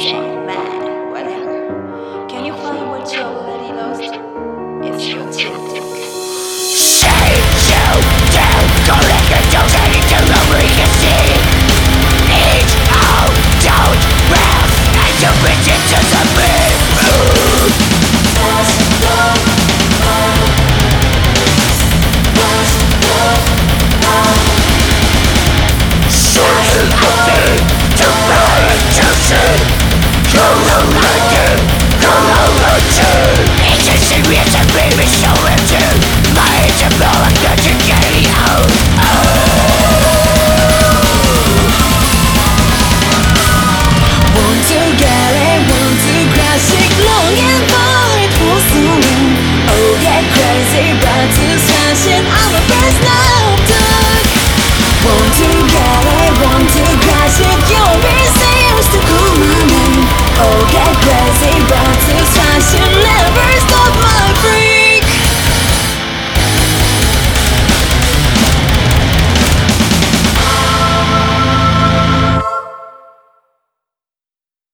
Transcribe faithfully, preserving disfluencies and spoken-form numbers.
crazy, mad, whatever. Can you find what you already lost? It's your tempting. Say you do, collect your toes and into the frequency. Each oh, don't rest, and you bitch into the big Certain nothing to buy to see. Correlated, correlated. It's a serious and baby so empty. My head's a blow like that to get it out. Want to get it, want to crash it, longing for it for so long. Oh get crazy, about to smash it, I'm a best love dog. Want to